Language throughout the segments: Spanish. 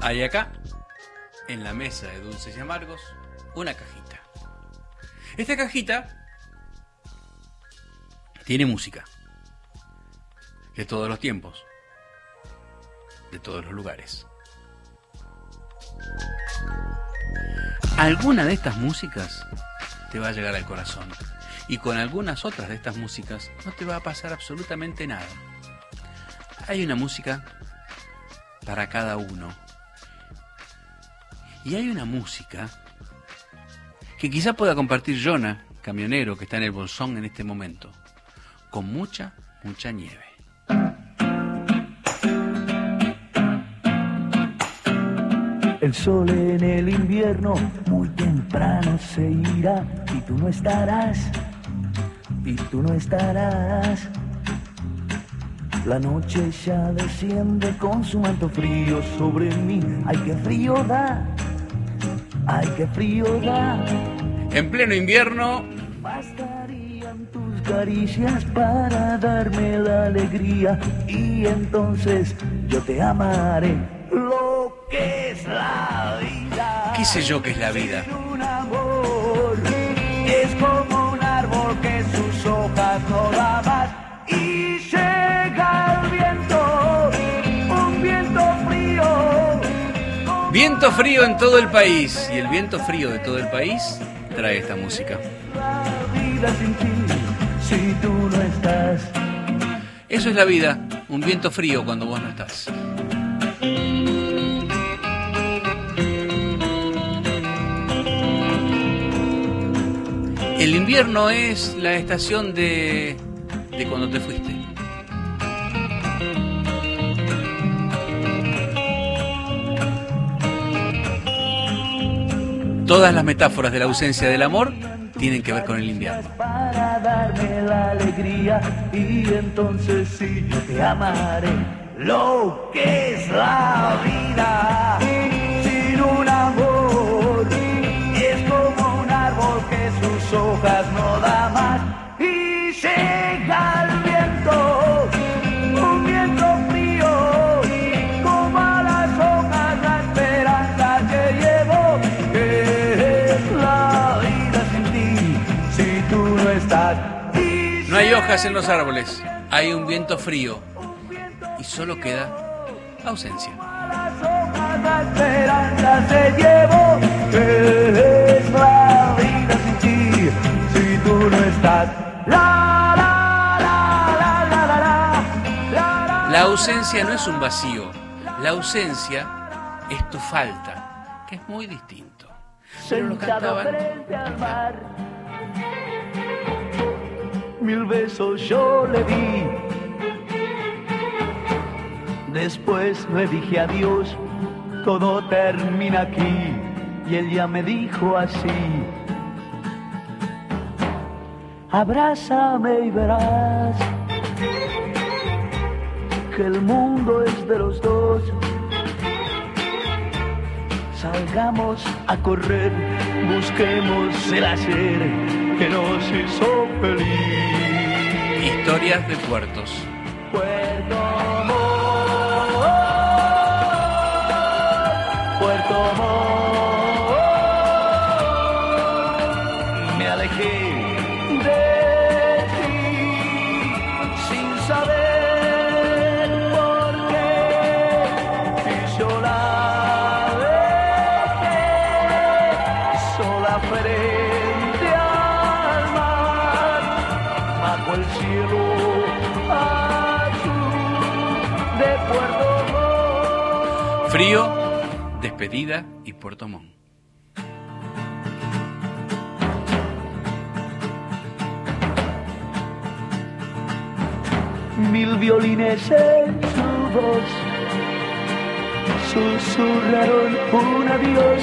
Hay acá, en la mesa de dulces y amargos, una cajita. Esta cajita tiene música. De todos los tiempos. De todos los lugares. Alguna de estas músicas te va a llegar al corazón. Y con algunas otras de estas músicas no te va a pasar absolutamente nada. Hay una música para cada uno. Y hay una música que quizá pueda compartir Jonah, camionero que está en el Bolsón en este momento, con mucha, mucha nieve. El sol en el invierno muy temprano se irá y tú no estarás, y tú no estarás. La noche ya desciende con su manto frío sobre mí. Ay, qué frío da, ay, qué frío da. En pleno invierno Bastarían tus caricias para darme la alegría y entonces yo te amaré. Lo que es la vida. ¿Qué sé yo qué es la vida? Un amor es como un árbol que sus hojas no da más y llega el viento, un viento frío. Viento frío en todo el país. Y el viento frío de todo el país trae esta música. La vida sin ti, si tú no estás. Eso es la vida, un viento frío cuando vos no estás. El invierno es la estación de cuando te fuiste. Todas las metáforas de la ausencia del amor tienen que ver con el invierno. Para darme la alegría y entonces sí yo te amaré. Lo que es la vida sin un amor es como un árbol que sus hojas no da más y llega el viento, un viento frío como a las hojas la esperanza que llevo. ¿Qué es la vida sin ti si tú no estás? No hay hojas en los árboles, hay un viento frío y solo queda ausencia. Las hojas la esperanza se llevó. ¿Qué es la vida sin ti si tú no estás? La, la, la, la, la, la, la. La ausencia no es un vacío, la ausencia es tu falta, que es muy distinto. Pero lo Sentado cantaban. frente al mar, mil besos yo le di. Después le dije adiós, todo termina aquí. Y él ya me dijo así: abrázame y verás que el mundo es de los dos. Salgamos a correr, busquemos el ayer que nos hizo feliz. Historias de puertos. Puerto Montt, Puerto Montt, me alejé de ti sin saber por qué y yo la dejé sola frente al mar bajo el cielo de Puerto Montt. Frío, despedida y Puerto Montt. Mil violines en su voz susurraron un adiós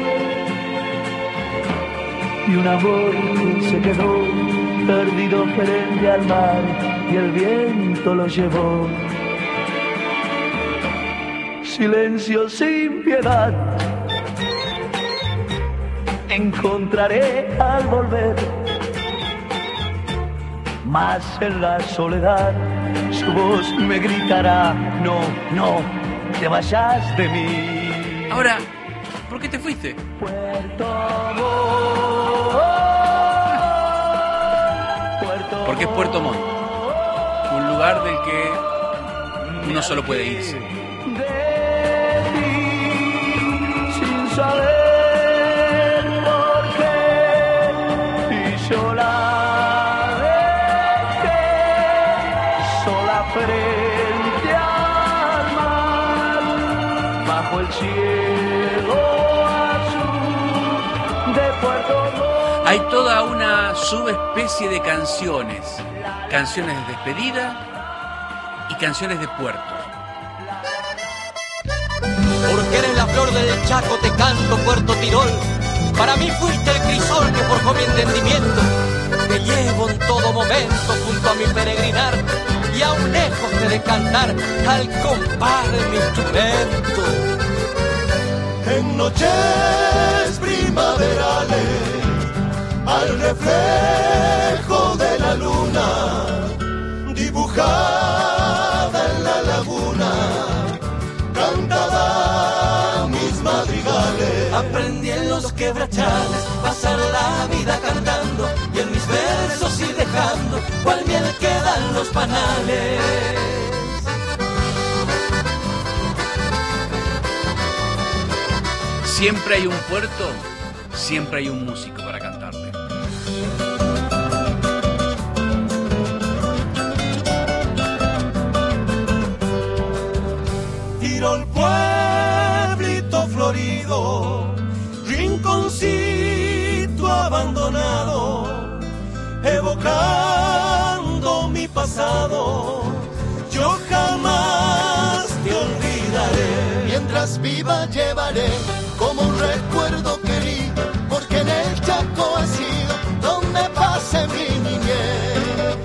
y un amor se quedó perdido frente al mar y el viento lo llevó. Silencio sin piedad encontraré al volver, mas en la soledad su voz me gritará: no, no te vayas de mí. Ahora, ¿por qué te fuiste? Porque es Puerto Montt, un lugar del que uno solo puede irse. Sin saber por qué, y yo la dejé sola frente al mar, bajo el cielo azul de Puerto Montt. Hay toda una subespecie de canciones, canciones de despedida y canciones de puerto. Porque eres la flor del Chaco, te canto, Puerto Tirol. Para mí fuiste el crisol que forjó mi entendimiento. Te llevo en todo momento junto a mi peregrinar, y aún lejos de cantar al compás de mi instrumento. En noches primaverales, al reflejo de la luna, dibujada en la laguna, cantaba mis madrigales. Aprendí en los quebrachales pasar la vida cantando, y en mis versos ir dejando cual miel quedan los panales. Siempre hay un puerto, siempre hay un músico para cantarle. Tirol, pueblito florido, rinconcito abandonado, evocando mi pasado, yo jamás te olvidaré. Mientras viva llevaré como un recuerdo querido, porque en el Chaco ha sido donde pasé mi niñez.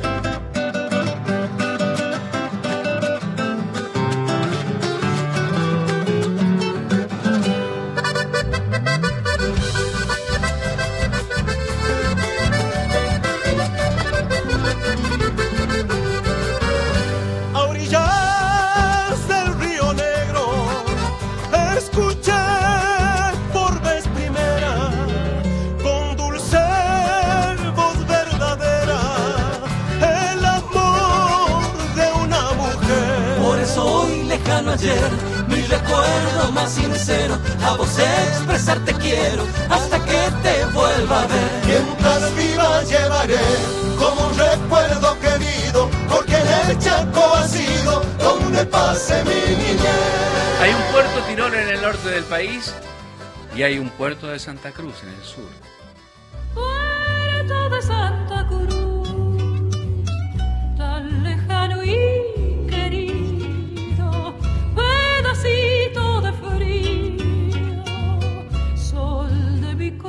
Ayer, mi recuerdo más sincero, a vos expresarte quiero hasta que te vuelva a ver. Mientras viva llevaré como un recuerdo querido, porque en el Chaco ha sido donde pasé mi niñez. Hay un puerto Tirol en el norte del país y hay un puerto de Santa Cruz en el sur. Puerto de Santa Cruz, tan lejano y querido, pedacito de frío, sol de mi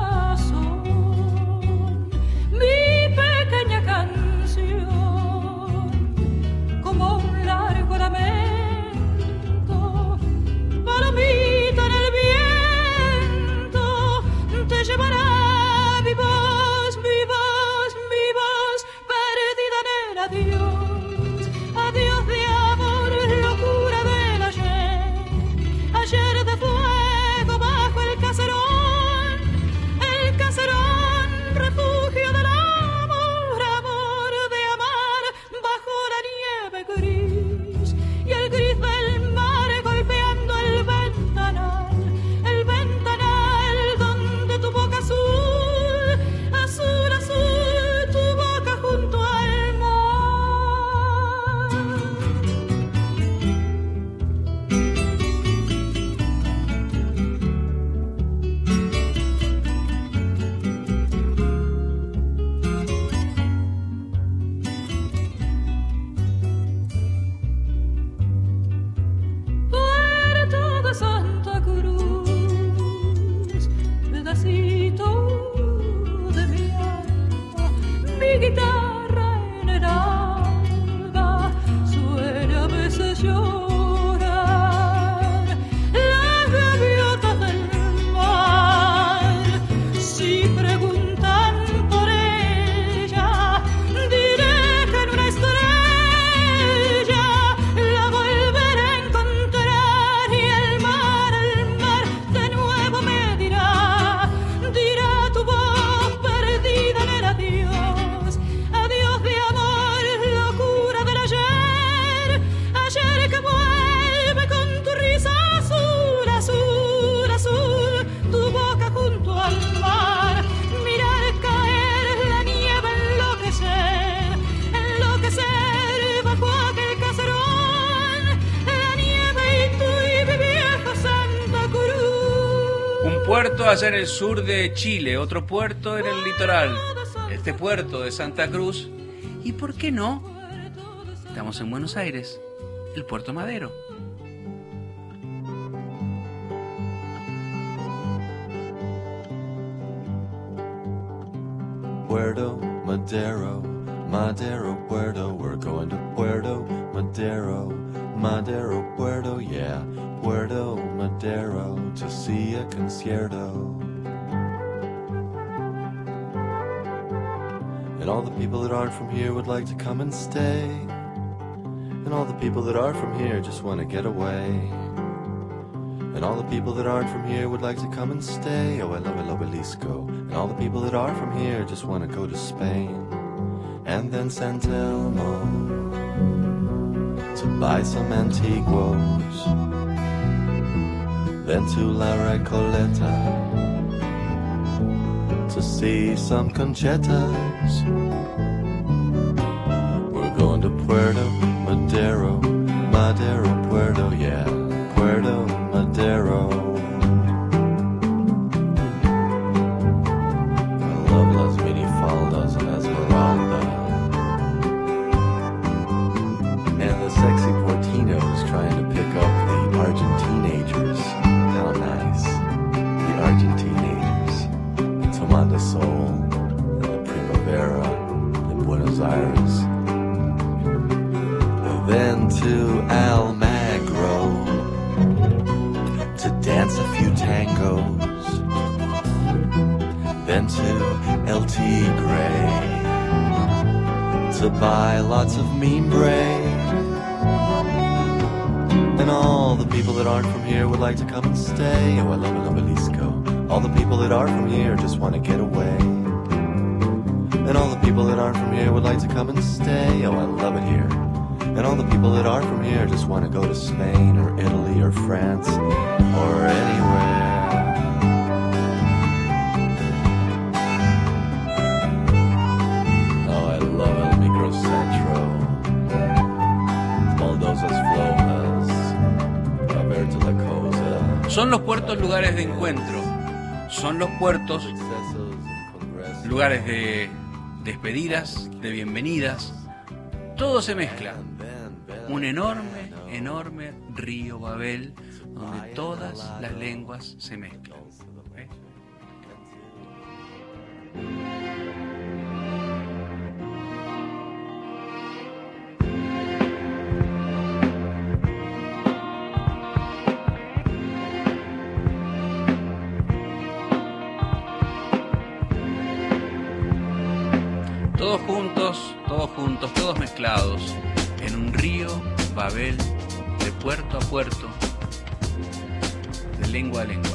corazón, mi pequeña canción, como un largo lamento, palomita en el viento, te llevará mi voz, puerto allá en el sur de Chile, otro puerto en el litoral, este puerto de Santa Cruz, y ¿por qué no? Estamos en Buenos Aires, el Puerto Madero. Puerto Madero, Madero, Puerto, we're going to Puerto Madero, Madero, Puerto, yeah, Puerto Madero, to see a concierto. And all the people that aren't from here would like to come and stay, and all the people that are from here just want to get away. And all the people that aren't from here would like to come and stay. Oh, I love El Obelisco. And all the people that are from here just want to go to Spain. And then San Telmo to buy some antiguos. Then to La Recoleta to see some conchetas. We're going to Puerto Madero, Madero, Puerto, yeah, Puerto Madero. I love las minifaldas and Esmeralda, and the sexy Portinos trying to pick up the Argentinagers. How nice. The Argentinagers. Tomando Sol and the Primavera in Buenos Aires. Then to Almagro to dance a few tangos, then to El Tigre to buy lots of mimbre. And all the people that aren't from here would like to come and stay. Oh, I love El Obelisco. All the people that are from here just want to get away. And all the people that aren't from here would like to come and stay. Oh, I love it here. And all the people that are from here just want to go to Spain or Italy or France or anywhere. Oh, I love El Microcentro. Baldosas Flojas. A ver to la cosa. Son los puertos lugares de encuentro. Son los puertos lugares de despedidas, de bienvenidas. Todo se mezcla. Un enorme, enorme río Babel donde todas las lenguas se mezclan. ¿Eh? Todos juntos, todos mezclados en un río Babel de puerto a puerto, de lengua a lengua.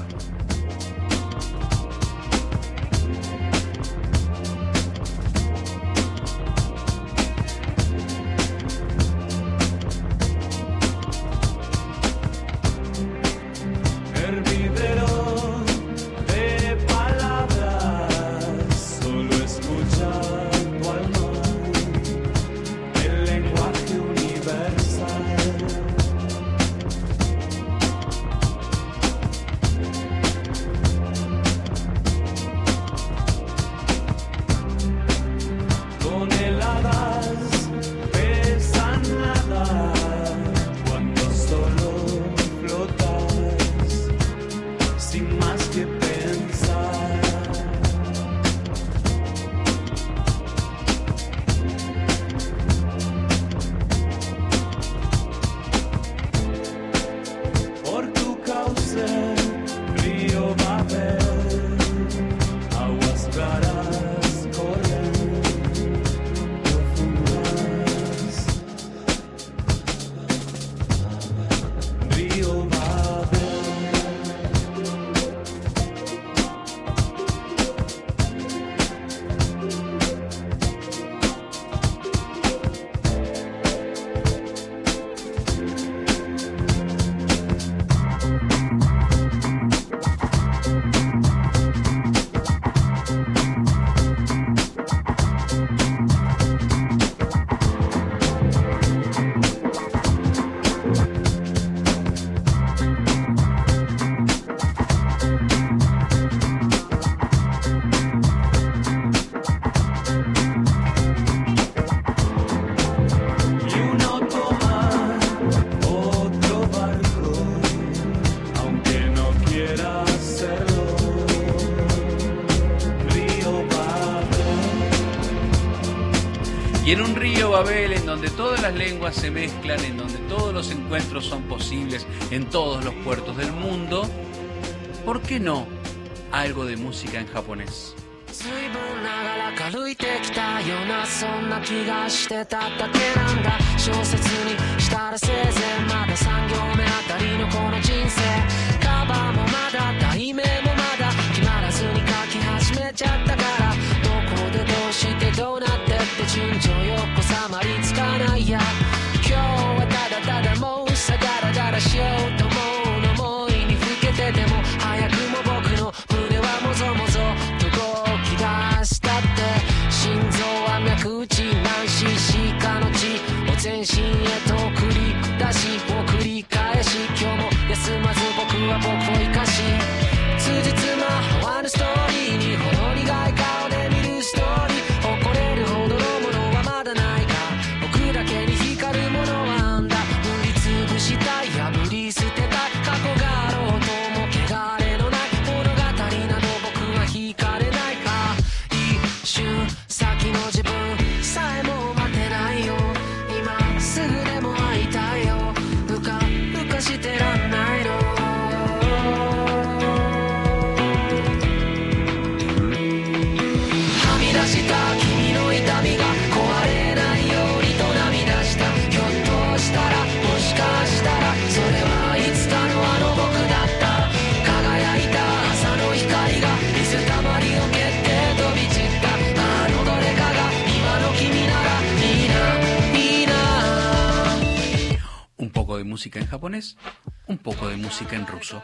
Y en un río Babel en donde todas las lenguas se mezclan, en donde todos los encuentros son posibles en todos los puertos del mundo, ¿por qué no algo de música en japonés? 随分長らか歩いてきたようなそんな気がしてただけなんだ小説にしたらせいぜいまだ3行目あたりのこの人生カバーもまだ題名もまだ決まらずに書き始めちゃったからどこでどうしてどうなってって順序よこさまりつかないや今日はただただもうさダラダラしようと思うの思いにふけてても早くも僕の胸はもぞもぞしたって心臓は脈打ち何 cc かの血を全身へと繰り出しを繰り返し今日も休まず僕は僕を生かし通じつま合わぬストーリーにほど苦い顔で見るストーリー誇れるほどのものはまだないが僕だけに光るものはあんだ塗りつぶしたい破り捨てたい過去があろうとも汚れのない物語など僕は惹かれない先の自分さえも待てないよ今すぐでも会いたいようかうかしてらんないのはみ出した君の痛みが壊れないようにと涙したひょっとしたらもしかしたらそれはいつかのあの僕だった輝いた朝の光が水たまりを蹴って飛び散った Un poco de música en japonés, un poco de música en ruso.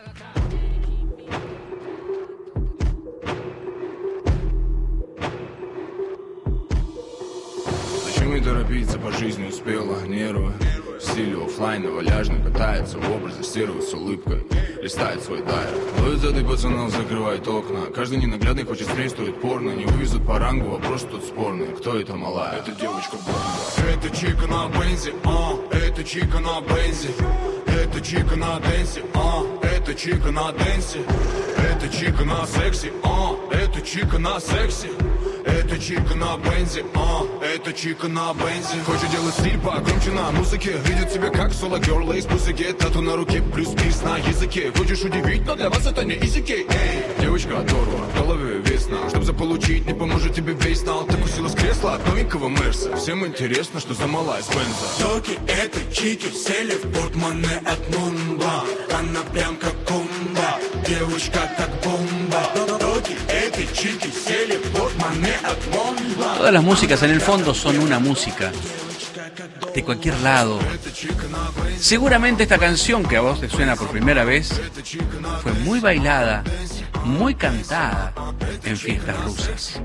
Зачем ей торопиться, по жизни успела, нервы в стиле оффлайна, валяжно катается в образе серого с улыбкой, листает свой дайр. Ловит задой пацанов, закрывает окна. Каждый ненаглядный хочет встреч, стоит порно. Не вывезут по рангу, вопрос тут спорный. Кто это малая? Это девочка бомба. Это чика на бензе, это чика на бензе. Это чика на денсе, это чика на денсе. Это чика на сексе, это чика на сексе. Это чика на бензе, это чика на бензе. Хочет делать стиль погромче на музыке. Видит себя как соло-герл из пусыки. Тату на руке плюс пис на языке. Хочешь удивить, но для вас это не изики. Девочка оторва, в голове весна. Чтоб заполучить, не поможет тебе весь нал. Так усила с кресла от новенького Мерса. Всем интересно, что за малая с Бенза. Токи это чики, сели в портмоне от Мумба. Она прям как комба, девочка как бомба. Токи это чики, сели в портмоне от Мумба. Todas las músicas en el fondo son una música de cualquier lado. Seguramente esta canción que a vos te suena por primera vez fue muy bailada, muy cantada en fiestas rusas.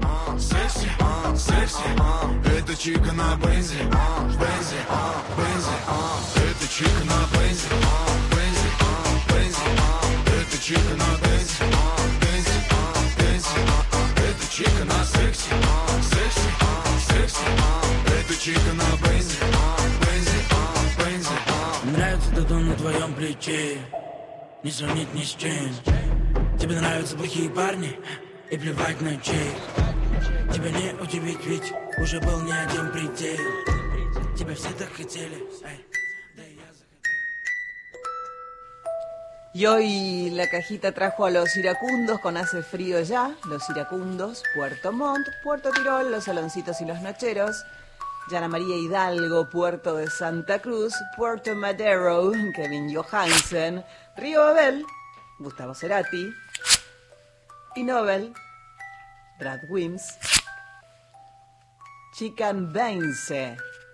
Нравится тату на твоем плече, не сравнить ни с чем. Тебе нравятся плохие парни и плевать на чей. Тебя не удивить, ведь уже был не один предел. Тебя все так хотели, да и я захотел. Y hoy la cajita trajo a los iracundos con Hace Frío Ya, los iracundos, Puerto Montt, Puerto Tirol, los Saloncitos y los Nocheros, Llana María Hidalgo, Puerto de Santa Cruz, Puerto Madero, Kevin Johansen, Río Babel, Gustavo Cerati, y Nobel, Brad Wims, Chicanbense,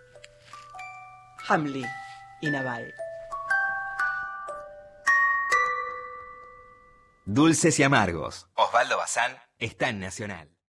Hamli y Naval. Dulces y amargos. Osvaldo Bazán está en Nacional.